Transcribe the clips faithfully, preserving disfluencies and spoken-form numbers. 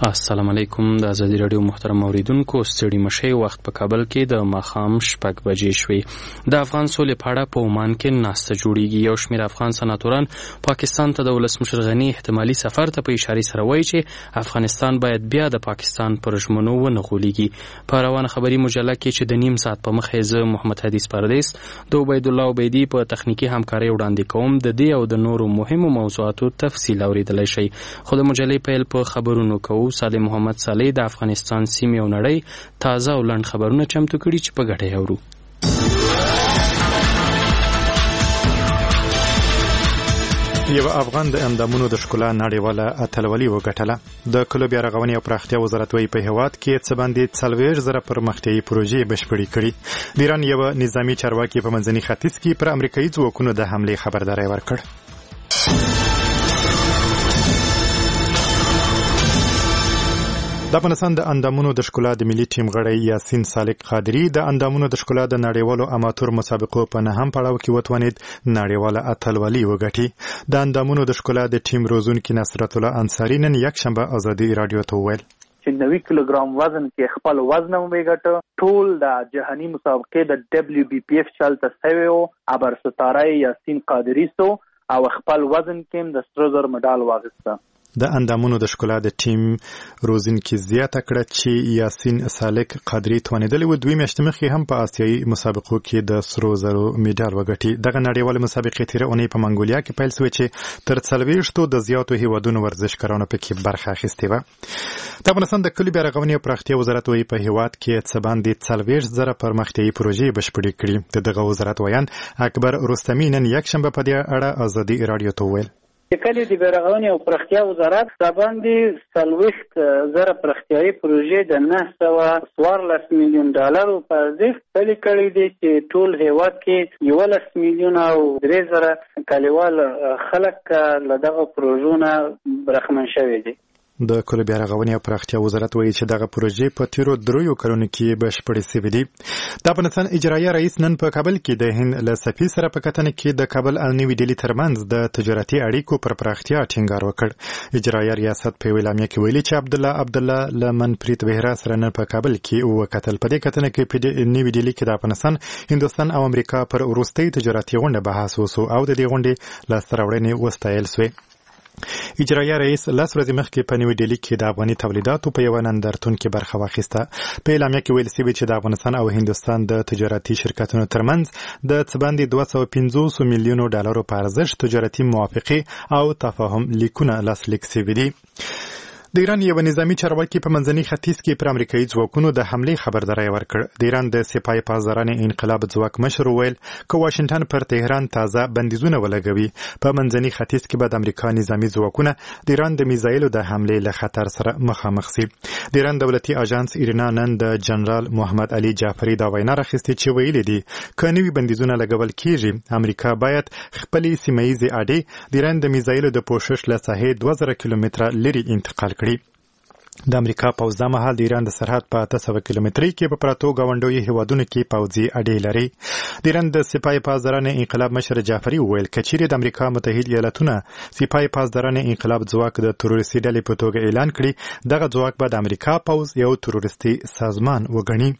السلام علیکم. د ازادي رادیو محترم اوریدونکو، ستړي مشي وخت په کابل کې د ماښام شپږ بجې شوې. د افغان سولې په اړه په عمان کې ناسته جوړیږي. یو شمېر افغان سناتوران پاکستان ته د ولسمشر غني احتمالي سفر ته په اشارې سره وایي چې افغانستان باید بیا د پاکستان پر ژمنو ونه غولېږي. په روانه خبري مجله کې چې د نیم ساعت په مخې زه محمد حدیث پردیس د عبید الله عبیدي په تخنیکي همکارۍ وړاندې کوم. د دې او د نورو مهمو موضوعاتو تفصیل اوریدلی شئ. خو د مجلې پیل په خبرونو کوو. صالح محمد صالح د افغانستان سیمې او نړۍ تازه او لنډ خبرونه چمتو کړي چې په ګډه یې اورو. یو افغان د اندامونو د ښکلا نړیواله اتلولي وګټله. د کلو بیا رغونې او پراختیا وزارت وایي په هېواد کې څه باندې څلوېښت زره پرمختیایي پروژې بشپړې کړي. د ایران یوه نظامي چارواکي په منځني ختیځ کې پر امریکایي ځواکونو د حملې خبرداری ورکړ. د افغانستان د اندامونو د ښکلا د ملي ټیم غړی یاسین سالک قادری د اندامونو د ښکلا د نړیوالو اماتور مسابقو په نهم پړاو کې وتوانید نړیواله اتلولي وګټي. د اندامونو د ښکلا د ټیم روزونکي نصرت الله انصاري نن یکشنبه ازادي رادیو ته وویل چې نوي کیلوګرام وزن کې خپل وزن هم وګټه. ټول د جهاني مسابقې د دبليو بي پی اف چلته سوی او ابر ستاره یاسین قادری سو او خپل وزن کې د سرو زر مډال واغسته. د اندامونو د ښکلا د ټیم روزونکي زیاته کړه چې یاسین سالک قادری توانیدلی و دوی میاشتې مخکې هم په آسیایي مسابقو کې د سرو زرو میډال وګټي. دغه نړیوالې مسابقې تېره اونۍ په منګولیا کې پیل شوې چې تر څلوېښتو د زیاتو هیوادونو ورزشکارانو پکې برخه اخیستې وه. د افغانستان د کلي بیا رغونې او پراختیا وزارت وایي په هېواد کې څه باندې څلوېښت زره پرمختیایي پروژې بشپړې کړي. د دغه وزارت ویان اکبر رستمي نن یکشنبه په دې اړه ازادي رادیو ته وویل د کلي د بیارغونې او پراختیا وزارت د باندې څلوېښت زره پراختیایي پروژې د نه سوه څوارلس میلیون ډالرو په ارزښت پلي کړي دي چې ټول هېواد کې یولس میلیونه او درې زره کلیوال خلک له دغه پروژو نه برخمن شوي دي. د کلي بیا رغونې او پراختیا وزارت وایي چې دغه پروژې په تیرو دریو کلونو کې بشپړې شوې دي. د افغانستان اجرایه رئیس نن په کابل کې د هند له سفیر سره په کتنه کې د کابل او نوي ډیلي ترمنځ د تجارتي اړیکو پر پراختیا ټینګار وکړ. اجرایه ریاست په اعلامیه کې ویلي چې عبدالله عبدالله له منپریت بهرا سره نن په کابل کې وکتل. په دې کتنه کې په نوي ډیلي کې د افغانستان، هندوستان او امریکا پر وروستۍ تجارتي غونډه بحث وشو او د دې غونډې لاسته راوړنې وستایل شوې. اجرایه رئیس لس ورځې مخکې په نوي ډیلي کې د افغاني تولیداتو په یوه نندارتون کې برخه واخیسته. په اعلامیه کې ویل شوي چې د افغانستان او هندوستان د تجارتي شرکتونو ترمنځ د څه باندې دوه سوه پنځوس میلیونو ډالرو په ارزښت تجارتي موافقې او تفاهم لیکونه لاسلیک شوي دي. د ایران یو نظامی چارواکي په منځني ختیځ کې پر امریکایي ځواکونو د حملې خبرداری ورکړ. د ایران د سپاه پاسداران انقلاب ځواک مشر ویل که واشنگټن پر تهران تازه بندیزونه ولګوي په منځني ختیځ کې به د امریکا نظامی ځواکونه د ایران د میزایلو د حملې له خطر سره مخامخ شي. د ایران دولتي اژانس ایرنا نن د جنرال محمد علي جعفري دا وینا راخیستې چې ویلي دي که نوي بندیزونه لګول کیږي امریکا باید خپلې سیمه ییزې اډې د ایران د میزایلو د پوښښ له ساحې دوه زره کیلومتره لرې انتقال کړي. د امریکا پوځ دا مهال د ایران د سرحد په اته سوه کیلومترۍ کې په پراتو ګاونډیو هیوادونو کې پوځي اډې لري. د ایران د سپاه پاسداران انقلاب مشر جعفري وویل که چیرې د امریکا متحد ایالتونه سپاه پاسداران انقلاب ځواک د تروریستي ډلې په توګه اعلان کړي دغه ځواک به د امریکا پوځ یو تروریستي سازمان وګڼي.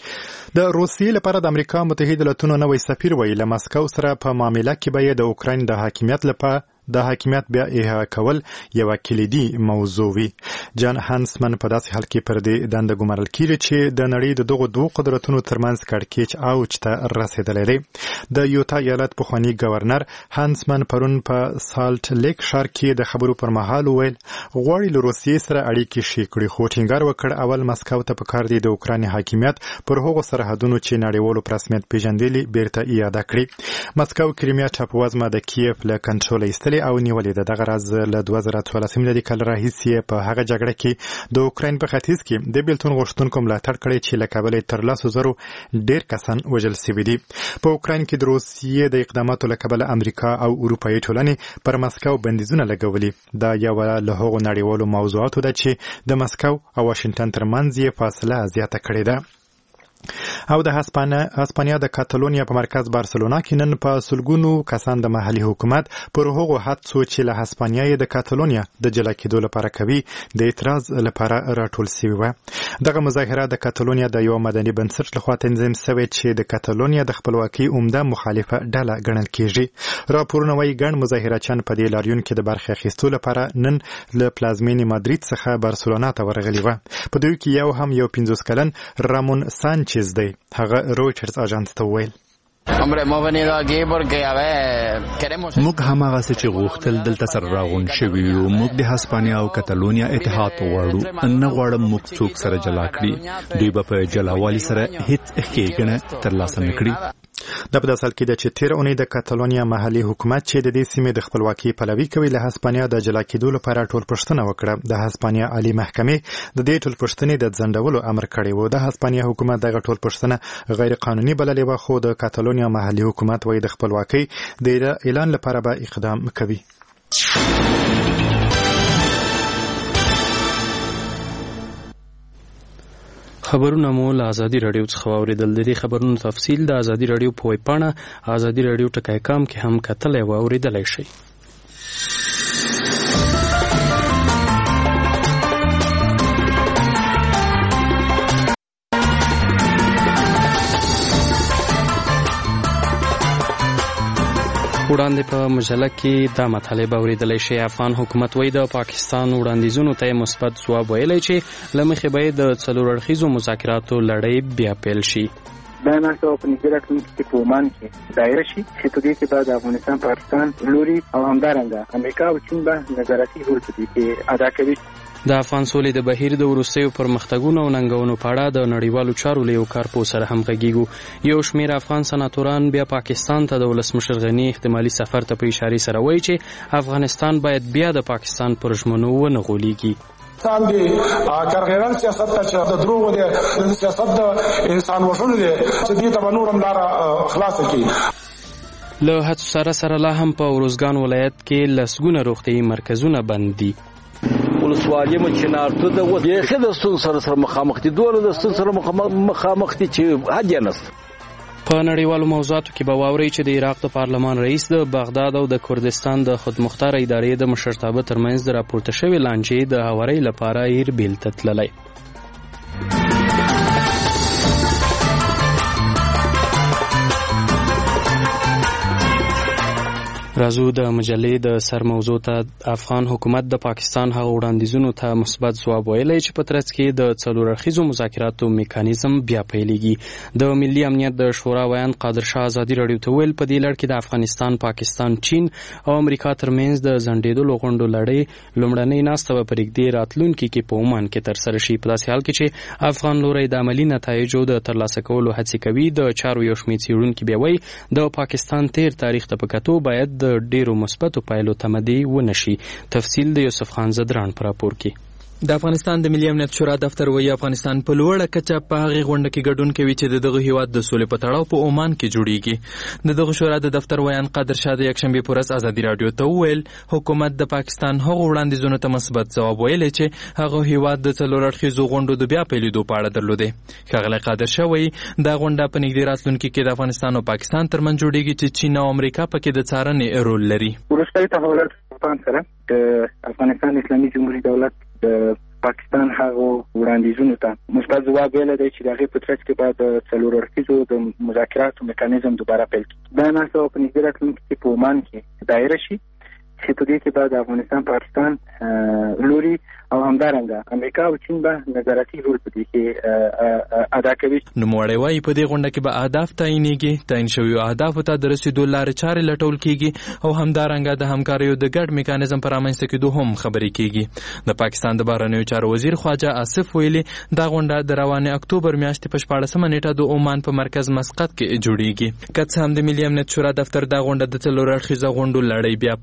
د روسیې لپاره د امریکا متحد ایالتونو نوی سفیر ویل له مسکو سره په معامله کې به د اوکراین د حاکمیت لپاره د حاکمیت بیا احیا کول یوه کلیدي موضوع وي. جان هانسمن په داسې حال کې پر دې دنده ګمارل کیږي چې د نړۍ د دغو دوو قدرتونو ترمنځ کړکېچ اوج ته رسېدلی دی. د یوتا ایالت پخواني ګورنر هانسمن پرون په سالټ لیک ښار کې د خبرو پر مهال وویل غواړي له روسیې سره اړیکې ښې کړي خو ټینګار وکړ اول مسکو ته پکار دی د اوکراین حاکمیت پر هغو سرحدونو چې نړیوالو په رسمیت پیژندلي بیرته ایاده کړي. مسکو کریمیا ټاپووزمه د کیف له کنټروله ایستلې او نیولې ده. دغه راز له دوه زره څوارلس میلادي کال راهیسې په هغه جګړه کې د اوکراین په ختیځ کې د بیلتون غوښتونکو ملاتړ کړی چې له کابله تر لسو زرو ډېر کسان وژل شوي دي. په اوکراین کې د روسیې د اقداماتو له کبله امریکا او اروپایي ټولنې پر مسکو بندیزونه لګولي. دا یوه له هغو نړیوالو موضوعاتو ده چې د مسکو او واشنګټن ترمنځ یې فاصله زیاته کړې ده. او د هسپانیا د کاتالونیا په مرکز بارسلونا کې نن په سلګونو کسان د محلي حکومت پر هغو هڅو چې له هسپانیا د کاتالونیا د جلا کېدو لپاره کوي د اعتراض لپاره راټول شوي وو. دغه مظاهره د کاتالونیا د یو مدني بنسټ لخوا تنظیم شوې چې د کاتالونیا د خپلواکۍ عمده مخالفه ډله ګڼل کېږي. راپورونه وايي ګڼ مظاهرچیان په دې لاریون کې د برخې اخیستو لپاره نن له پلازمینې مادرید څخه بارسلونا ته ورغلي وو. په دوی کې یو هم یو پنځوس کلن رامون سانچز دی. هغه رویټرز اژانس ته وویل موږ هماغه څه چې غوښتل دلته سره راغون شوي یو. موږ د هسپانیا او کاتالونیا اتحاد غواړو. نه غواړم موږ څوک سره جلا کړي. دوی به په جلاوالي سره هیڅ ښېګڼه ترلاسه نه کړي. دا په داسې حال کې ده چې تېره اونۍ د کاتالونیا محلي حکومت چې د دې سیمې د خپلواکۍ پلوي کوي له هسپانیا د جلا کېدو لپاره ټول پوښتنه وکړه. د هسپانیا عالي محکمې د دې ټول پوښتنې د ځنډولو امر کړی و. د هسپانیا حکومت دغه ټول پوښتنه غیر قانوني بللې وه، خو د کاتالونیا محلي حکومت وايي د خپلواکۍ د اعلان لپاره به اقدام کوي. خبرونه مو له ازادي رادیو څخه واوریدل. د دې خبرونو تفصیل د ازادي رادیو په ویب پاڼه ازادي رادیو ټکی کام کې هم کتلی او اوریدلی شئ. وړاندې په مجله کې دا مطالب اوریدلی شي. افغان حکومت وایي د پاکستان وړاندیزونو ته مثبت ځواب ویلی چې له مخې به یې د څلور اړخیزو مذاکراتو لړۍ بیا پیل شي. دا ناسته په نږدې راتلونکي کې په عمان کې دایره شي چې په دې کې به د افغانستان، پاکستان لوري او همدارنګه امریکا او چین به نظارتي رول په دې کې ادا کوي. د افغان سولې د بهیر د وروستیو پرمختګونو او ننګونو په اړه د نړیوالو چارو له یو کارپوه سره هم غږیږو. یو شمېر افغان سناتوران بیا پاکستان ته د ولسمشر غني احتمالي سفر ته په اشارې سره وایي چې افغانستان باید بیا د پاکستان پر ژمنو ونه غولېږي. پاکستان دی کارګران سیاست ته چې د دروغ دی د سیاست د انسان وژلو دی چې دې ته نورم لاره خلاص کړي. له هڅو سره سره لا هم په اروزګان ولایت کې لسګونه روغتیايي مرکزونه بند دي. ولسوالۍ مچنارتو د بیخي د ستونزو سره سره مخامخ دي. دوه د ستونزو سره مخامخ دي چې حد یې نشته. په نړیوالو موضوعاتو کې به واورئ چې د عراق د پارلمان رئیس د بغداد او د کردستان د خودمختار ادارې د مشرتابه ترمنځ د راپورته شوې لانجې د هوارۍ لپاره ایربیل ته تللی. راځو د مجلې د سر موضوع ته. افغان حکومت د پاکستان هغه وړاندیزونو ته مثبت ځواب ویلی چې په ترڅ کې د څلور اړخیزو مذاکراتو میکانیزم بیا پیلېږي. د ملي امنیت د شورا ویان قادر شاه ازادي راډیو ته ویل په دې لړ کې د افغانستان، پاکستان، چین او امریکا ترمنځ د ځنډېدلو غونډو لړۍ لومړنۍ ناسته به په نږدې راتلونکي کې په عمان کې ترسره شي. په داسې حال کې چې افغان لوری د عملي نتایجو د ترلاسه کولو هڅې کوي. د چارو یو شمېر څېړونکي بیا وایي د پاکستان تیر تاریخ ته په کتو باید د ډیرو مثبتو پایلو تمدي ونشي. تفصیل د یوسف خان زدران پر راپور کې. د افغانستان د ملي امنیت شورا دفتر وایي افغانستان په لوړه کچه په هغې غونډه کې ګډون کوي چې د دغه هیواد د سولې په تړاو په عمان کې جوړیږي. د دغه شورا د دفتر ویان قادر شاه د یکشنبې په ورځ ازادي راډیو ته وویل حکومت د پاکستان هغو وړاندیزونو ته مثبت ځواب ویلی چې هغه هیواد د څلور اړخیزو غونډو د بیا پیلېدو په اړه درلودی. ښاغلی قادر شاه وایي دا غونډه په نږدې راتلونکي کې د افغانستان او پاکستان ترمنځ جوړیږي چې چین او امریکا پکې د څارنې رول لري. وروستي تحولات په سره د افغانستان اسلامي جمهوریت دولت د پاکستان هغه وړاندیزونو ته مثبت ځواب ویلی دی چې د هغې په ترڅ کې باید د څلور اړخیزو د مذاکراتو میکانیزم دوباره پیل کړي. دا ناسته په نږدې راتلونکي کې په عمان کې دایره شي چې په دې کې باید د افغانستان، پاکستان لوري او همدارنګه امریکا او چین به نظارتي رول په دې کې ادا کوي. نوموړی وایي په دې غونډه کې به اهداف تعینېږي. تعین شویو اهدافو ته د رسېدو لارې چارې لټول کېږي او همدارنګه د همکاریو د ګډ میکانیزم پر رامنځته کېدو هم خبرې کېږي. د پاکستان د بهرنیو چارو وزیر خواجه آصف ویلي دا غونډه د روانې اکتوبر میاشتې په شپاړسمه نیټه د عمان په مرکز مسقط کې جوړیږي. که څه هم د ملي امنیت شورا دفتر دا غونډه د څلور اړخیزه غونډو لړۍ بیا پیل بولي،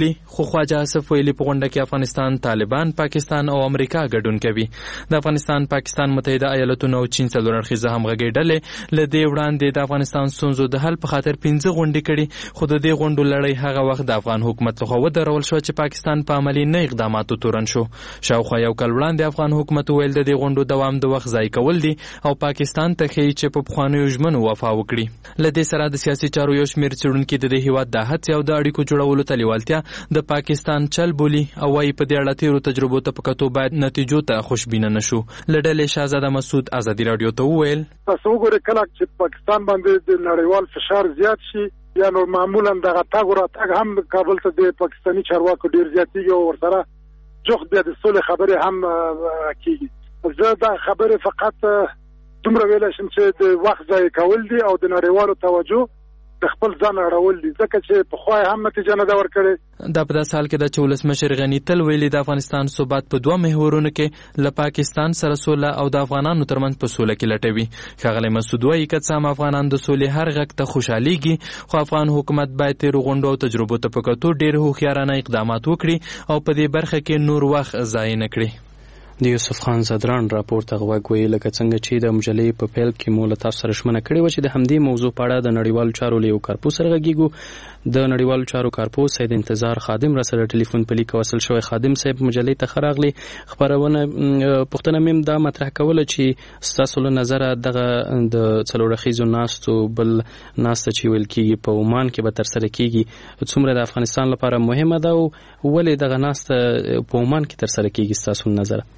کړي. خو خواجه اسف ویلي په غونډه کې افغانستان، طالبان، پاکستان او امریکا ګډون کوي. د افغانستان، پاکستان، متحده ایالتونو او چین څلور اړخیزه همغږي ډلې له دې وړاندې د افغانستان ستونزو د حل په خاطر پنځه غونډې کړي. خو د دې غونډو لړۍ هغه وخت د افغان حکومت لخوا ودرول شو چې پاکستان په عملي نه اقداماتو تورن شو. شاوخوا یو کال وړاندې افغان حکومت ویل د دې غونډو دوام د وخت ضایع کول دي او پاکستان ته ښیي چې په پخوانیو ژمنو وفا وکړي. له دې سره د سیاسي چارو یو شمېر څېړونکي د دې هېواد د هڅې او د اړیکو جوړولو ته لیوالتیا د پاکستان چل بولي او وایي په دې اړه تېرو تجربو ته په کتو باید نتیجو ته خوشبینه نه شو. له ډلې شهزاده مسعود ازادي راډیو ته وویل تاسو وګورئ کله چې پاکستان باندې د نړیوال فشار زیات شي یا نو معمولا دغه تګ وراتګ هم کابل ته د پاکستاني چارواکو ډېر زیاتېږي او ورسره جوخت بیا د سولې خبرې هم کېږي. زه دا خبرې فقط دومره ویلی شم چې د وخت ضایع کول دي او د نړیوالو توجه د خپل ځان اړول دي ځکه چې پخوا هم نتیجه نه ده ورکړې. دا په داسې حال کې ده چې ولسمشر غني تل ویلي د افغانستان ثبات په دوه محورونو کې له پاکستان سره سوله او د افغانانو ترمنځ په سوله کې لټوي. ښاغلی مسعود وایي که څه هم افغانان د سولې هر غږ ته خوشحالیږي خو افغان حکومت باید تېرو غونډو او تجربو ته په کتو ډېر هوښیارانه اقدامات وکړي او په دې برخه کې نور وخت ضایع نه کړي. د یوسف خان زدران راپور ته غوږ وی لکه څنګه چې د مجلې په پیل کې مو له تاسو سره ژمنه کړې وه چې د همدې موضوع په اړه د نړیوالو چارو له یو کارپوس سره غږیږو. د نړیوالو چارو کارپوس سید انتظار خادم را سره ټلیفون په لیک وصل شوی. خادم صاحب مجلې ته ښه راغلی. خپرونه پوښتنه مې دا مطرح کوله چې ستاسو له نظره دغه د څلور اړخیزو ناستو بل ناسته چې ویل کېږي په عمان کې به ترسره کېږي څومره د افغانستان لپاره مهمه ده او ولې دغه ناسته په عمان کې ترسره کېږي ستاسو له نظره؟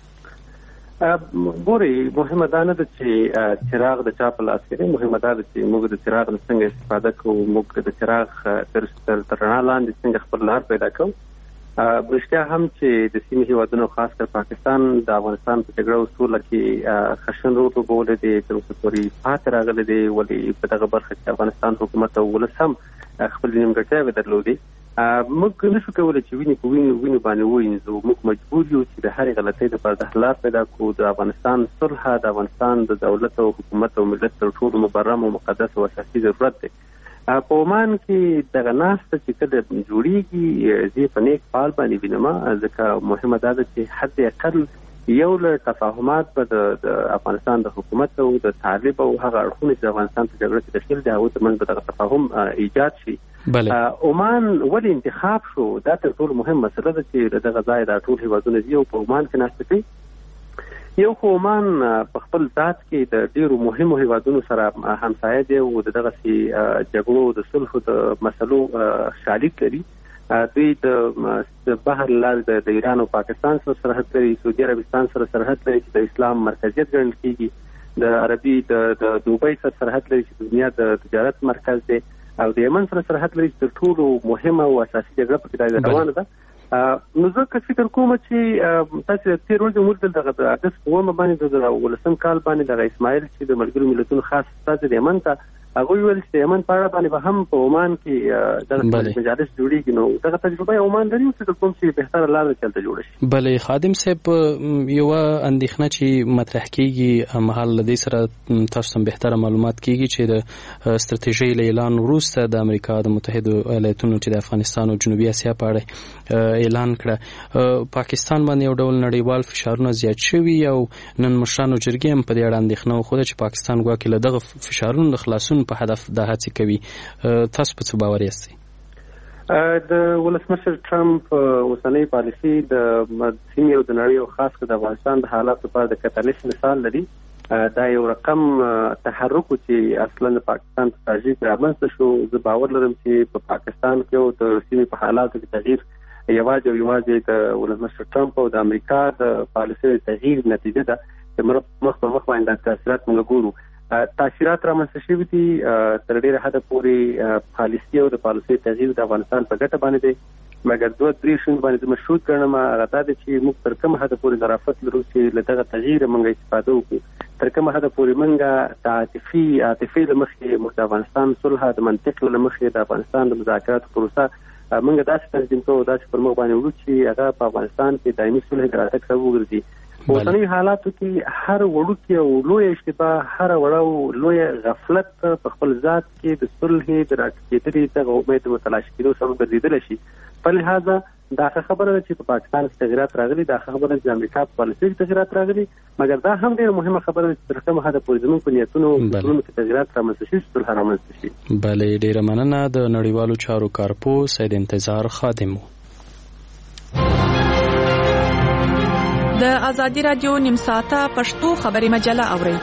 ګوري مهمه دا نه ده چې چراغ د چا په لاس کې دی، مهمه دا ده چې موږ د چراغ نه څنګه استفاده کوو، موږ د چراغ تر رڼا لاندې څنګه خپل لار پیدا کوو. رښتیا هم چې د سیمې هېوادونو خاص کر پاکستان د افغانستان په جګړه او سوله کې خشن رول لوبولی دی، تر اوسه پورې پاتې راغلی دی. ولې په دغه برخه کې افغانستان حکومت او ولس هم خپل نیمګړتیاوې درلودې. موږ نشو کولی چې وینې په وینو وینو باندې ووینځو. موږ مجبور یو چې د هرې غلطۍ دپاره د حل لار پیدا کړو. د افغانستان صلح د افغانستان د دولت او حکومت او ملت تر ټولو مبرم او مقدس او اساسي ضرورت دی. په عمان کې دغه ناسته چې کله جوړېږي زه په نیک فعال باندې وینم، ځکه مهمه دا ده چې حد اقل یو له تفاهمات به د افغانستان د حکومت او د طالب او هغه اړخونه چې د افغانستان په جګړه کې دخیل دي هغوی ترمنځ به دغه تفاهم ایجاد شي. عمان ولې انتخاب شو دا تر ټولو مهم مسله ده چې له دغه ځایه دا ټول هېوادونه ځي او په عمان کې ناسته کوي. یو خو عمان په خپل ذات کې د ډېرو مهمو هېوادونو سره همسایه دی او د دغسې جګړو د صلحو د مسلو شالید لري. دوی د بحر لارې د ایران او پاکستان سره سرحد لري، سعودي عربستان سره سرحد لري چې د اسلام مرکزیت ګڼل کېږي، د عربي د دوبۍ سره سرحد لري چې د دنیا د تجارت مرکز دی، او د یمن سره سرحد لري چې تر ټولو مهمه او اساسي جګړه پکې دا روانه ده. نو زه که فکر کوم چې تاسو تېر ورځ مو ولیدل دغه د اګست په اوومه باندې د دوه زره اوولسم کال باندې دغه اسماعیل چې د ملګرو ملتونو خاص استازی د یمن ته هغوی ویل چې د یمن په اړه باندې به هم په عمان کې دغه مجالس جوړېږي. نو دغه تجربه عمان لري چې کوم چې بهتره لاره چلته جوړه شي. بلې خادم صاحب یوه اندېښنه چې مطرح کېږي مهال له دې سره تاسو ته بهتره معلومات کېږي چې د ستراتیژۍ له اعلان وروسته د امریکا د متحدو ایالتونو چې د افغانستان او جنوبي اسیا په اړه اعلان کړه پاکستان باندې یو ډول نړیوال فشارونه زیات شوي او نن مشرانو جرګې هم په دې اړه اندېښنه وښوده چې پاکستان ګواکې له دغه فشارونو د خلاصون په هدف دا هڅې کوي. تاسو په څه باور یاستئ؟ د ولسمشر ټرمپ اوسنۍ پالیسي د سیمې او د نړۍ او خاص کر د افغانستان د حالاتو لپاره د کتالس مثال لري. دا یو رقم تحرک چې اصلا د پاکستان په تاجیک رامنځته شو. زه باور لرم چې په پاکستان کې او د سیمې په حالاتو کې تغییر یوازې او یوازې د ولسمشر ټرمپ او د امریکا د پالیسۍ تغییر نتیجه ده چې مخ په مخ باندې تاثیرات موږ ګورو. تاثیرات رامنځته شوي دي تر ډېره حده پورې پالیسي او د پالیسۍ تغییر د افغانستان په ګټه باندې دی، مګر دوه درې شیان باندې زه مشهود ګڼم. هغه دا دی چې موږ تر کومه حده پورې ظرافت لرو چې له دغه تغییره موږ استفاده وکړو، تر کومه حده پورې موږ د عاطفي عاطفې له مخې موږ د افغانستان صلح د منطق له مخې د افغانستان د مذاکراتو پروسه موږ داسې تنظیم کوو، داسې پر موږ باندې وړو چې هغه په افغانستان کې دایمي صلح د راتګ سبب وګرځي. اوسنی حالاتو کې هر وړوکی او لوی اشتباه، هر وړو لوی غفلت په خپل ذات کې د صلح د راټیټېدلې دغه امید متلاشي کېدو سبب ګرځېدلی شي. په لحاظه دا خبره ده چې په پاکستان کې تغیرات راغلي، دا خبره ده چې امریکا په پالیسۍ کې تغیرات راغلي، مګر دا هم ډېره مهمه خبره ده چې تر کومه حده پورې زموږ په نیتونو کې تغیرات رامنځته شي، صلح رامنځته شي. بلې ډېره مننه. د نړیوالو چارو کارپو سید انتظار خادم. د ازادي رادیو نیم ساعته پښتو خبري مجله اورئ.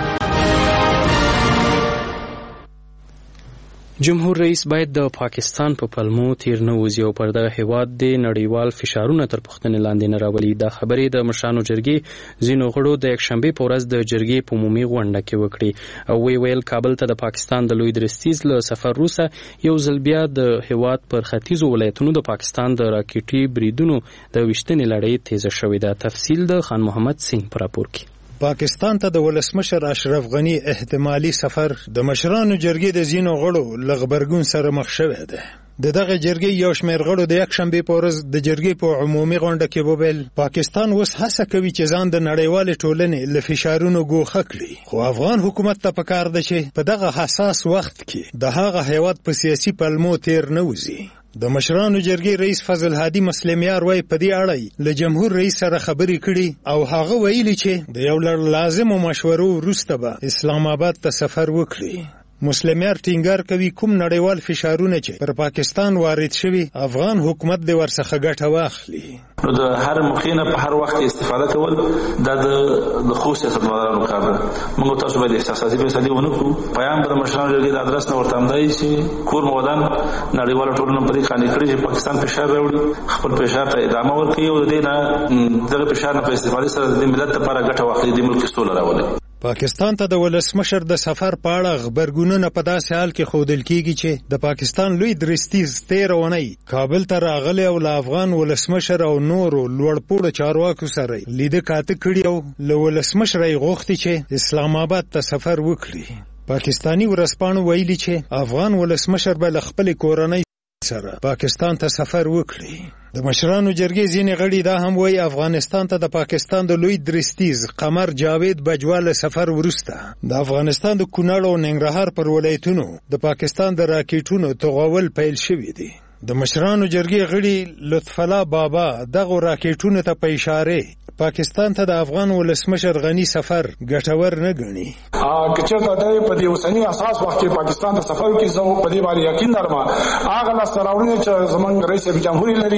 جمهور رئیس باید د پاکستان په پلمو تیر نه وځي او پر دغه هیواد د نړیوال فشارونه تر پوښتنې لاندې نه راولي. دا خبرې د مشرانو جرګې ځینو غړو د یکشنبې په ورځ د جرګې په عمومي غونډه کې وکړې او وی ویل کابل ته د پاکستان د لوی درستیز له سفر وروسته یو ځل بیا د هیواد پر ختیځو ولایتونو د پاکستان د راکټي بریدونو د ویشتنې لړۍ تیزه شوې ده. تفصیل د خان محمد سین په راپور کې. پاکستان ته د ولسمشر اشرف غنی احتمالي سفر د مشرانو جرګې د ځینو غړو له غبرګون سره مخ شوی دی. د دغه جرګې یو شمېر غړو د یکشنبې په ورځ د جرګې په عمومي غونډه کې وویل پاکستان اوس هڅه کوي چې ځان د نړیوالې ټولنې له فشارونو ګوښه کړي، خو افغان حکومت ته پکار ده چې په دغه حساس وخت کې د هغه هیواد په سیاسي پلمو تیر نه وځي. د مشرانو جرګې رئیس فضل هادي مسلمیار وایي په دې اړه له جمهور رئیس سره خبرې کړي او هغه ویلي چې د یو لړ لازمو مشورو وروسته به اسلام آباد ته سفر وکړي. مسلمیار ټینګار کوي کوم نړیوال فشارونه چې پر پاکستان وارد شوي افغان حکومت د ورڅخه ګټه واخلي. نو د هر مخینه په هر وخت استفاده کول دا د خو سیاستمدارانو کار ده. موږ تاسو باید احساساتي فیصلې ونه کړو. پیغام به د مشرانو جرګې د ادرس نه ورته همدای چې کور مودان نړیواله ټولنه په دې قانع کړي چې پاکستان فشار راوړي، خپل فشار ته ادامه ورکړي او د دې نه دغه فشار نه په استفادې سره د ملت لپاره ګټه واخلي، د ملک سوله راولي. پاکستان ته د ولسمشر د سفر په اړه خبرګونونه په داسې حال کې ښودل کېږي چې د پاکستان لوی درستیز تېره اونۍ کابل ته راغلی او له افغان ولسمشر او نورو لوړپوړو چارواکو سره لیده کاته کړي او له ولسمشره یې غوښتي چې اسلام آباد ته سفر وکړي. پاکستاني ورځپاڼو ویلي چې افغان ولسمشر به له خپلې کورنۍ سره پاکستان ته سفر وکړي. د مشرانو جرګې ځینې غړي دا هم وایي افغانستان ته د پاکستان د لوی درستیز قمر جاوید بجوا له سفر وروسته د افغانستان د کونړ او ننګرهار پر ولایتونو د پاکستان د راکېټونو توغول پیل شوي دي. د مشرانو جرګې غړي لطف الله بابا دغه راکېټونو ته په اشاره پاکستان ته د افغان ولسمشر غنی سفر ګټور نه ګڼي. که چېرته دی په دې اوسني اساس وخت کې پاکستان ته سفر وکړي، زه په دې باندې یقین لرم هغه لاسته راوړنې چې زموږ رئیس جمهور لري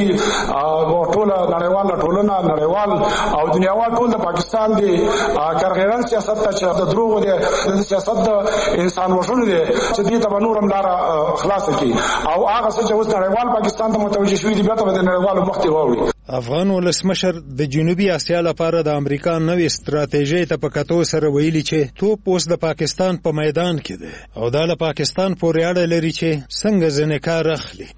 او ټوله نړیواله ټولنه نړیوال او دنیاوال ټول د پاکستان دی کارغیران سیاست ته چې د دروغو دی د سیاست د انسان وژنو دی چې دې ته به نور هم لاره خلاصه کړي او هغه څه چې اوس نړیوال پاکستان ته متوجه شوي دي بیا ته به د نړیوالو مخ ته واوړي. افغان ولسمشر د جنوبي اسیا لپاره د امریکا نوې ستراتیژۍ ته په کتو سره ویلي چې توپ اوس د پاکستان په میدان کې دی او دا له پاکستان پورې اړه لري چې څنګه ځینې کار اخلي.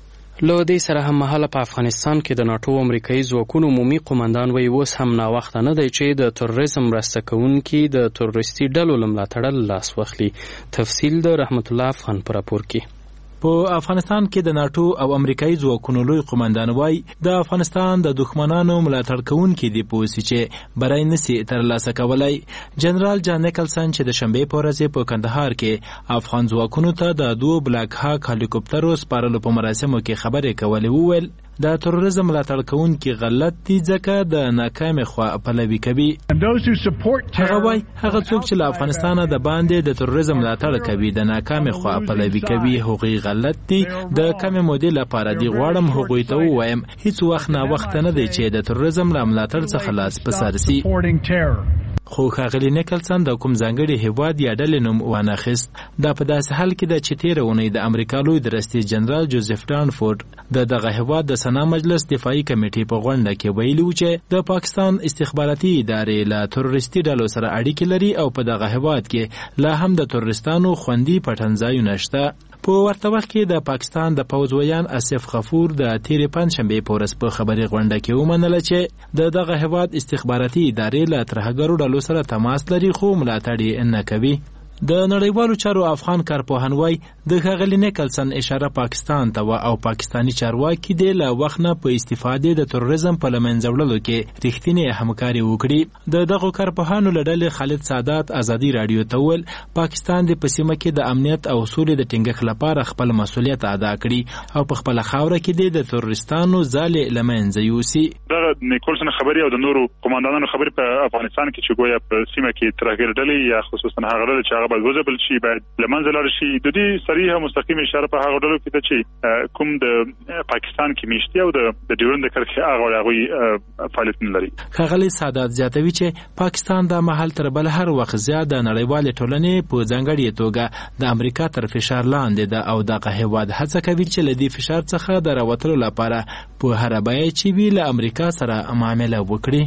له دې سره هم مهاله په افغانستان کې د ناټو امریکایي ځواکونو عمومي قومندان وایي اوس هم ناوخته نه دی چې د تروریزم مرسته کوونکي د تروریستي ډلو له ملاتړه لاس واخلي. تفصیل د رحمت الله افغان په راپور کې. په افغانستان کې د ناټو او امریکایي ځواکونو لوی قومندان وایي د افغانستان د دښمنانو ملاتړ کوونکي دي پوه سي چې بری نسي ترلاسه کولی. جنرال جان نیکلسن چې د شنبې په ورځ په کندهار کې افغان ځواکونو ته د دوه بلاک هاک هلیکوپټرو سپارلو په مراسمو کې خبرې کولې وویل د تروریزم ملاتړ کوونکي غلط دي ځکه د ناکامې خوا پلوي کوي. هغه وایي هغه څوک چې له افغانستانه د باندې د تروریزم ملاتړ کوي د ناکامې خوا پلوي کوي، هغوی غلط دي. د کمې مودې لپاره دې غواړم هغوی ته ووایم هیڅ وخت ناوخته نه دی چې د تروریزم له ملاتړ څخه لاس په سر سي. خو ښاغلي نیکلسن د کوم ځانګړي هیواد یا ډلې نوم وانخیست. دا په داسې حال کې ده چې تېره اونۍ د امریکا لوی درستیز جنرال جوزف ډانفورد د دغه هیواد د سنا مجلس دفاعي کمیټې په غونډه کې ویلي و چې د پاکستان استخباراتي ادارې له تروریستي ډلو سره اړیکې لري او په دغه هیواد کې لا هم د تروریستانو خوندي پټنځایونه شته. په ورته وخت کې د پاکستان د پوځ ویان اسف غفور د تېرې پنجشنبې په ورځ په خبري غونډه کې ومنله چې د دغه هیواد استخباراتي ادارې له ترهګرو ډلو سره تماس لري خو ملاتړ یې نه کوي. د نړیوالو چارو افغان کارپوهان وایي د ښاغلي نیکلسن اشاره پاکستان ته وه او پاکستاني چارواکي دې له وخت نه په استفادې د تروریزم په له منځه وړلو کې رښتینې همکاري وکړي. د دغو کارپوهانو له ډلې خالد سادات ازادي راډیو ته وویل پاکستان د په سیمه کې د امنیت او سولې د ټینګښت لپاره خپل مسؤلیت ادا کړي او په خپله خاوره کې د تروریستانو ځالې له منځه یوسي. دغه نیکلسن خبرې او د نورو قوماندانانو خبرې په افغانستان کې چې ګویا په سیمه کې ترهګر ډلې یا خصوصا هغه ډلې چې باید وځبل شي باید لمنځه لاړ شي. د دې صریحه مستقیم اشاره په هغه ډلو کې ده چې کوم د پاکستان کې میشتي او د ډیورند کرښې هغه هغوی فعالیتونه لري. ښاغلی سادات زیاتوي چې پاکستان د مهال تر بل هر وخت زیات د نړیوالې ټولنې په ځانګړې توګه د امریکا تر فشار لاندې ده او دغه هیواد هڅه کوي چې له دې فشار څخه د راوتلو لپاره په هره بیه چې وي له امریکا سره معامله وکړي.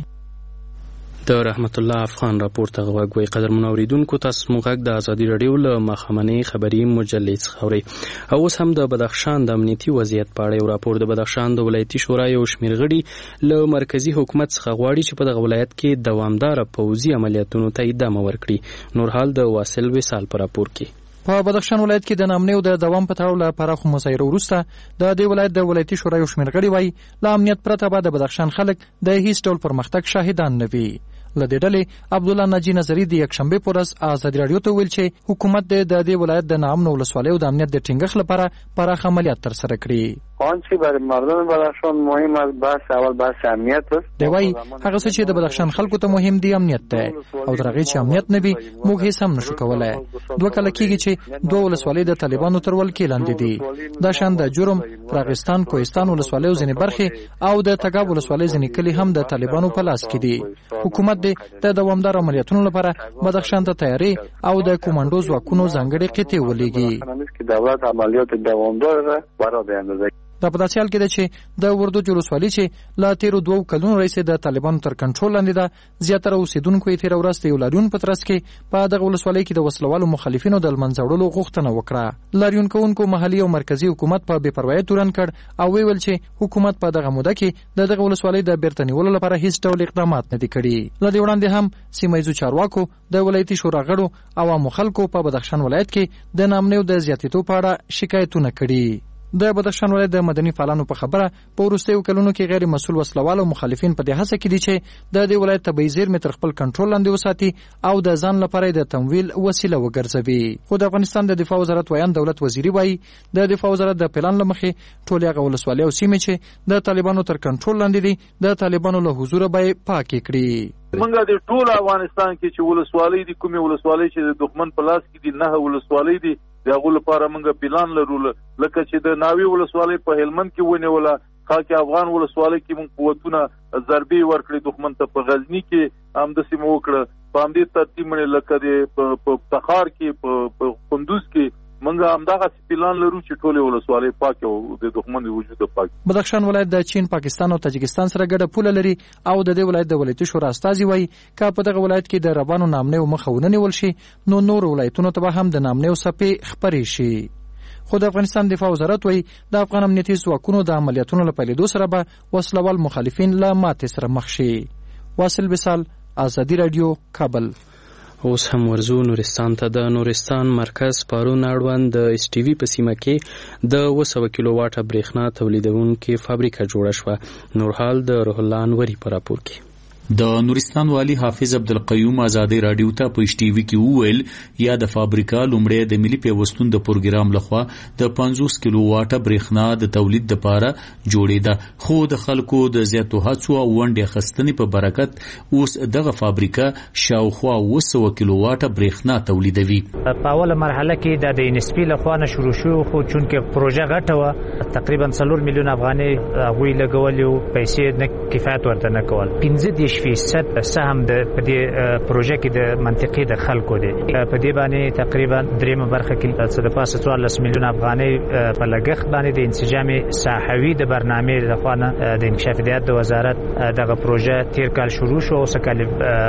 د رحمت الله افغان راپور ته غوږ وای. قدرمن اوریدونکو تاسو مو غږ د ازادي راډیو له مخامنې خبري مجلې څخه اورئ. او اوس هم د بدخشان د امنیتي وضعیت په اړه یو راپور. د بدخشان د ولایتي شورا یو شمېر غړي له مرکزی حکومت څخه غواړي چې په دغه ولایت کې دوامداره پوځي عملیاتونو ته ادامه ورکړي. نور حال د واصل وصال په راپور کې. په بدخشان ولایت کې د نامنیو د دوام په تړاو له پراخو مسایرو وروسته د دې ولایت د ولایتي شورا یو شمېر غړي وایي له امنیت پرته به د بدخشان خلک د هیڅ ډول پرمختګ شاهدان نه وي. له دې ډلې عبدالله ناجي نظري د یکشنبې په ورځ ازادي راډیو ته ویل چې حکومت د دې ولایت د ناامنو ولسوالیو د امنیت د ټینګښت لپاره پراخ عملیات ترسره کړي. آنچه برای مردم بدخشان مهم است بحث اول بحث امنیت است. دی وایي هغه څه چې د بدخشان خلکو ته مهم دی امنیت دی او تر هغې چې امنیت نه وي موږ هیڅ هم نشو کولی. دوه کاله کېږي چې دوه ولسوالۍ د طالبانو تر ولکې لاندې دي. دا شان د جرم، راغستان، کوهستان ولسوالیو ځینې برخې او د تګاب ولسوالۍ ځینې کلي هم د طالبانو په لاس کې دي. حکومت دې د دوامدار عملیاتونو لپاره بدخشان ته تیاری او د کومانډو ځواکونو ځانګړې قطعې ولېږي. دولت عملیات دوامدار را برای اندازه دا په داسې حال کې ده چې د وردوج ولسوالۍ چې له تېرو دوو کلونو راهیسې د طالبانو تر کنټرول لاندې ده زیاتره اوسېدونکو یې تېره ورځ د یو لاریون په ترڅ کې په دغه ولسوالۍ کې د وسلوالو مخالفینو د لمنځه وړلو غوښتنه وکړه. لاریون کوونکو محلي او مرکزي حکومت په بې پروایۍ تورن کړ او ویل چې حکومت په دغه موده کې د دغه ولسوالۍ د بیرته نیولو لپاره هیڅ ډول اقدامات نه دي کړي. له دې وړاندې هم سیمه ییزو چارواکو د ولایتي شورا غړو او عامو خلکو په بدخشان ولایت کې د نامنیو د زیاتېدو په اړه شکایتونه کړي. د بدخشان ولایت د مدني فعالانو په خبره په وروستیو کلونو کې غیر مسؤل وسلوال او مخالفین په دې هڅه کې دي چې د دې ولایت طبیعي زیرمې تر خپل کنټرول لاندې وساتي او د ځان لپاره د تمویل وسیله وګرځوي. خو د افغانستان د دفاع وزارت ویان دولت وزیري وایي د دفاع وزارت د پلان له مخې ټولې هغه ولسوالۍ او سیمې چې د طالبانو تر کنټرول لاندې دي د طالبانو له حضوره به یې پاکې کړي. منګه د ټول افغانستان کې چې ولسوالۍ دي کومې ولسوالۍ چې د دښمن په لاس کې دي نه ولسوالۍ دي دغه لپاره موږ پلان لرو لکه چې د ناوی ولسوالۍ په هلمند کې ونیوله خاک افغان ولسوالۍ کې موږ قوتونه ضربې ورکړې دښمن ته په غزنی کې هم د سیمه وکړه په همدې ترتیب باندې لکه د په تخار کې په قندوز کې منګه همدغه پلان لرو چې ټولې ولسوالۍ پاک او د دښمن د وجود پاک. بدخشان ولایت د چین، پاکستان او تاجکستان سره ګډه پوله لري او د دې ولایت د ولایتي شورا استازي وایي که په دغه ولایت کې د روانو نامنیو مخه ونه نیول شي نو نور ولایتونو ته به هم د نامنیو څپې خپرې شي. خو د افغانستان دفاع وزارت وایي د افغان امنیتي ځواکونو د عملیاتونو له پیلېدو سره به وسلوال مخالفین له ماتې سره مخ شي. واصل وصال، ازادي راډیو، کابل. اوس هم ورزو نورستان ته. د نورستان مرکز پارون اړوند د اس ټي وي په سیمه کې د اوه سوه کیلو واټه برېښنا تولیدونکې فابریکه جوړه شوه. نور حال د روح الله انوري په راپور کې. د نورستان والی حافظ عبدالقیوم ازادي راډیو ته په اس ټي وي کې وویل یا د فابریکا لومړی د ملي پیوستون د پروګرام لخوا د پنځوس کیلو واټه برېښنا د تولید دپاره جوړېده خو د خلکو د زیاتو هڅو او ونډې اخیستنې په برکت اوس دغه فابریکا شاوخوا اوه سوه کیلو واټه برېښنا تولیدوي. په اوله مرحله کې د د انسپي لخوا نه شروع شو خو چونکې پروژه غټه وه تقریبا څلور میلیون افغانۍ هغوی لګولي وو پیسې نه کفایت ورته نه کول. پنځه دېرش فیصد سهم د په دې پروژه کې د منطقې د خلکو دی. په دې باندې تقریبا دریمه برخه کې څه د پاسه څوارلس میلیون افغانۍ په لګښت باندې د انسجام ساحوي د برنامې لخوا نه د انکشاف هدایت د وزارت دغه پروژه تیر کال شروع شو او څه کال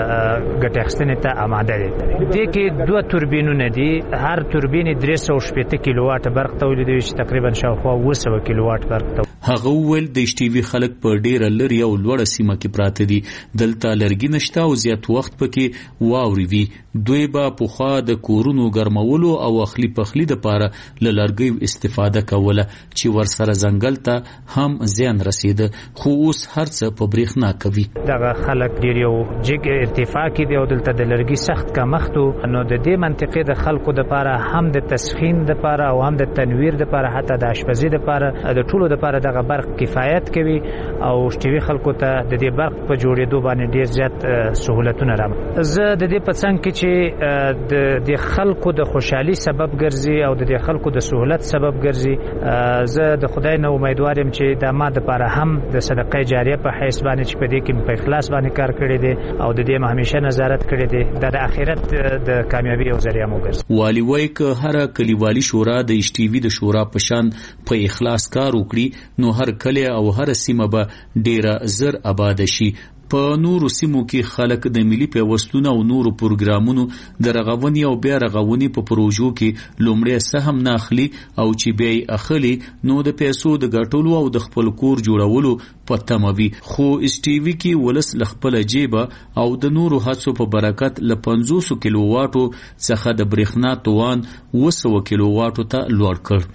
ګټې اخیستنې ته آماده دی. دې کې دوه توربینونه دي، هر توربین درې سوه شپېته کیلو واټ برق تولیدوي چې تقریبا شاوخوا اوه سوه کیلو واټ برق. هغه وویل د اس ټي وي خلک په ډېره لرې او لوړه سیمه کې پراته دي دلته لرګي نشته او زیات وخت پکې واوري وي. دوی به پخوا د کورونو ګرمولو او اخلي پخلي دپاره له لرګیو استفاده کوله چې ورسره ځنګل ته هم زیان رسیده، خو اوس هر څه په برېښنا کوي. دغه خلک ډېر یو جګ ارتفاع کې دي او دلته د لرګي سخت کمښت و، نو د دې منطقې د خلکو دپاره هم د تسخین دپاره او هم د تنویر دپاره حتی د اشپزي دپاره د ټولو دپاره دغه برق کفایت کوي او شتوي خلکو ته د دې برق په جوړېدو باندې ډېر زیات سهولتونه راغلي. زه د دې په څنګ کې چې د د خلکو د خوشحالي سبب ګرځي او د دې خلکو د سهولت سبب ګرځي، زه د خدای نه امیدوار یم چې د ما دپاره هم د صدقه جاریه په حیث باندې چې په دې کې په اخلاص باندې کار کړی دی او د دې همیشه نظارت کړی دی، دا د آخرت د کامیابی او ذریعہ مو ګرځي. والي وایي که هر کلیوالي شورا د ایچ ټي وي د شورا په شان په اخلاص کار وکړي نو هر کلی او هر سیمه به ډیره زر آباد شي. په نورو سیمو کې خلک د ملي پیوستونو او نورو پروګرامونو د رغونې او بیا رغونې په پروژو کې لومړی سهم نه اخلي او چې بیا یې اخلي نو د پیسو د ګټلو او د خپل کور جوړولو په تمه وي. خو ایس ټي وي کې ولس له خپله جیبه او د نورو هڅو په برکت له پنځوسو کیلو واټو څخه د برېښنا توان اوه سوه کیلو واټو ته لوړ کړ.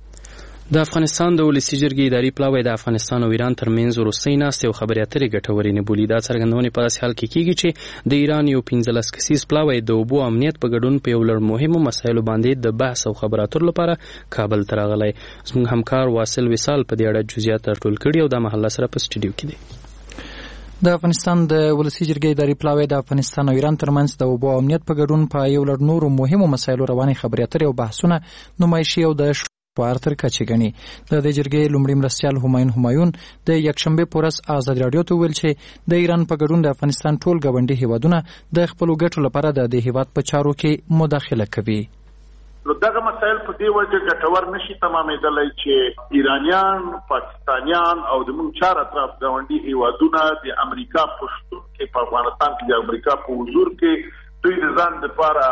د افغانستان د ولسي جرګې اداري پلاوی د افغانستان او ایران ترمنځ وروستۍ ناستې او خبرې اترې ګټورې نه بولي. دا څرګندونې په داسې حال کې کیږي چې د ایران یو پنځلس کسیز پلاوی د اوبو امنیت په ګډون په یو لړ مهمو مسایلو باندې د بحث او خبرو اترو لپاره کابل ته راغلی. زموږ همکار واصل وصال په دې اړه جزئیات راټول کړي او دا مهال سره په سټوډیو کې دی. د افغانستان د ولسي جرګې اداري پلاوی د افغانستان او ایران ترمنځ د اوبو امنیت په ګډون په یو لړ نورو مهمو مسایلو روانې خبرې اترې او بحثونه نمایشي او د په تر کچې غني. د دې جرګې لومړی مرستیال همایون همایون د یکشنبه پورس آزاد رادیو ته ویل چې د ایران په ګډون د افغانستان ټول ګاونډي هیوادونه د خپل ګټو لپاره د دې هیواد په چارو کې مداخله کوي. نو دغه مسایل په دې وجه ګټور نشي تمامېدلی چې ایرانیان، پاکستانیان او د موږ چار اطراف ګاونډي هیوادونه د امریکا په شتون کې په افغانستان کې د امریکا په حضور کې دوی د ځان لپاره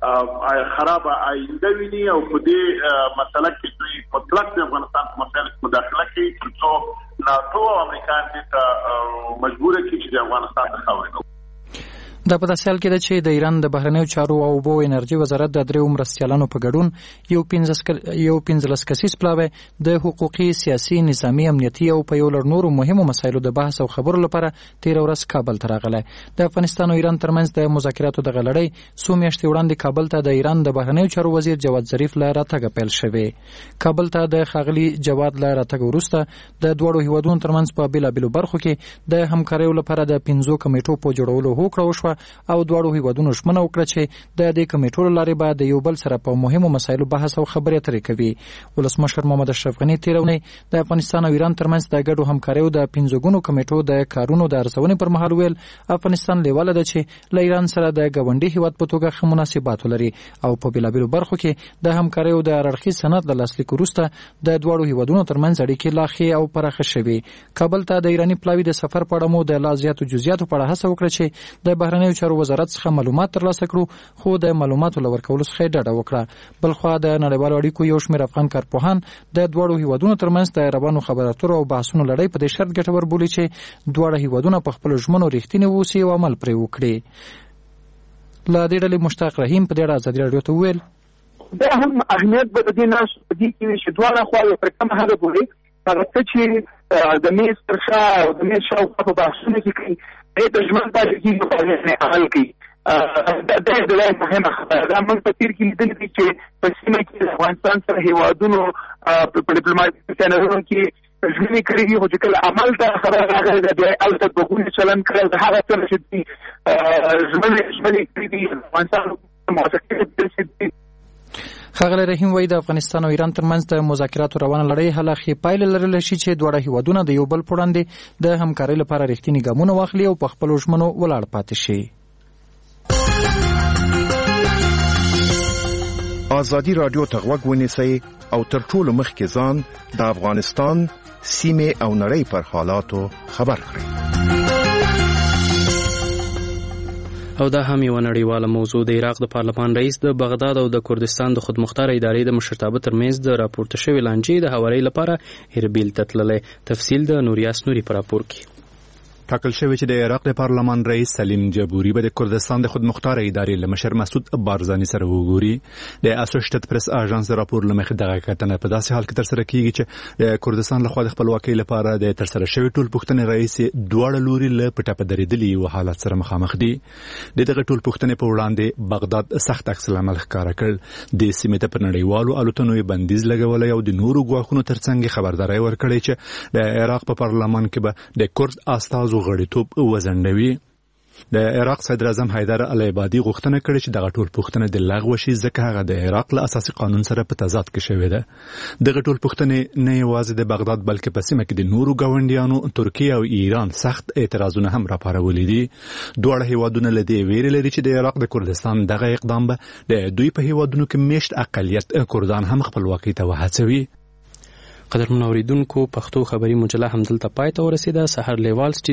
خراب آینده ویني او په دې مسله کې دوی مطلق د افغانستان په مسایلو کې مداخله کوي تر څو ناټو او امریکا دې ته مجبور کړي چې د افغانستان د خاورې دا په داسې حال کې ده چې د ایران د بهرنیو چارو او اوبو انرژي وزارت د دریو مرستیالانو په ګډون یو پنځه یو پنځلس کسیز پلاوی د حقوقي، سیاسي، نظامي، امنیتي او په یو لړ نورو مهمو مسایلو د بحث او خبرو لپاره تیر ورځ کابل ته راغلی. د افغانستان او ایران ترمنځ د مذاکراتو دغه لړۍ څو میاشتې وړاندې کابل ته د ایران د بهرنیو چارو وزیر جواد ظریف له راتګه پیل شوې. کابل ته د ښاغلي جواد له راتګ وروسته د دواړو هیوادونو ترمنځ په بېلابېلو برخو کې د همکاریو لپاره د پنځو کمیټو په جوړولو هوکړه وشوه او دواړو هیوادونو ژمنه وکړه چې د دې کمیټو له لارې به د یو بل سره په مهمو مسایلو بحث او خبرې اترې کوي. ولسمشر محمد اشرف غني تېره اونۍ د افغانستان او ایران ترمنځ د ګډو همکاریو د پنځه ګونو کمیټو د کارونو د ارزونې پر مهال ویل افغانستان لیواله ده چې له ایران سره د ګاونډي هیواد په توګه ښه مناسبات ولري او په بېلابېلو برخو کې د همکاریو د هر اړخیز سند له لاسلیک وروسته د دواړو هیوادونو ترمنځ اړیکې لا ښې او پراخه شوې. کابل ته د ایراني پلاوي د سفر په اړه مو د لا زیاتو جزئیاتو په اړه هڅه وکړه چې د بهرنیو چارو وزارت څخه معلومات ترلاسه کړو، خو د معلوماتو لور کولو څخه ډډه وکړه. بلخوا د نړیوالو اړیکو یو شمېر افغان کارپوهان د دواړو هیوادونو ترمنځ د روانو خبرو اترو او بحثونو لړۍ په دې شرط ګټور بولي چې دواړه هیوادونه په خپلو ژمنو رښتیني واوسي او عمل پرې وکړي. له دې ډلې مشتاق رحیم په دې اړه ازادي راډیو ته وویل دا هم اهمیت به د دې ناس په دې کې چې دواړه خواوې پر کومه حاله پورې هغه څه چې د میز تر شا او د میز شاوخوا په بحثونو کې کوي دې د ژمن پاتې کېږي په هغې عمل کوي. دا د لای مهمه خبره ده. موږ په تیر کې لیدلي دي چې په سیمه کې د افغانستان سره هیوادونو په ډیپلوماټیکو چینلونو کې ژمنې کړې دي، خو چې کله عمل ته خبره راغله د بیا هلته دوه چلند کړی د هغه څه چې دوی ژمنې ژمنې کړې دي افغانستان موافقې. ښاغلی رحیم وایي د افغانستان او ایران ترمنځ د مذاکراتو روانه لړۍ هله ښې پایلې لرلی شي چې دواړه هیوادونه د یو بل په وړاندې د همکارۍ لپاره رښتیني ګامونه واخلي او په خپلو ژمنو ولاړ پاتې شي. ازادي راډیو ته غوږ ونیسئ او تر ټولو مخکې ځان د افغانستان سیمې او نړۍ پر حالاتو خبر کړئ. او دا هم یو نړیواله موضوع. د عراق د پارلمان رئیس د بغداد او د کردستان د خودمختار ادارې د مشرتابه ترمنځ د راپورته شوې لانجې د هوارۍ لپاره اربیل ته تللی. تفصیل د نوریاس نوري په راپور کې. ټاکل شوی چې د عراق د پارلمان رئیس سلیم جبوري به د کردستان د خودمختار ادارې له مشر مسعود بارزاني سره وګوري. د اسوسییټډ پریس اژانس راپور له مخې دغه کتنه په داسې حال کې ترسره کیږي چې د کردستان لخوا د خپلواکۍ لپاره د ترسره شوی ټول پوښتنې رئیس دواړه لوري له پټه درېدلي او حالت سره مخامخ دي. د دغه ټول پوښتنې په وړاندې بغداد سخت عکس العمل ښکاره کړ. د سیمې ته په نړیوالو الوتنو بندیز لګولی او د نورو ګواښونو ترڅنګ خبرداری ورکړی چې د عراق په پارلمان کې به د کورد استازو غړیتوب وزندوي. د عراق صدر اعظم حیدر العبادي غوښتنه کړې چې دغه ټول پوښتنې د لغوه شي ځکه هغه د عراق له اساسي قانون سره په تضاد کې شوې ده. دغه ټول پوښتنې نه یوازې د بغداد بلکې په سیمه کې د نورو ګاونډیانو ترکیه او ایران سخت اعتراضونه هم راپارولي دي. دواړه هیوادونه له دې ویرې لري چې د عراق د کردستان دغه اقدام به د دوی په هیوادونو کې میشت اقلیت کردان هم خپلواکۍ ته وهڅوي. قدرمن اوریدونکو، پښتو خبري مجله همدلته پای ته ورسیده. سحر لیوال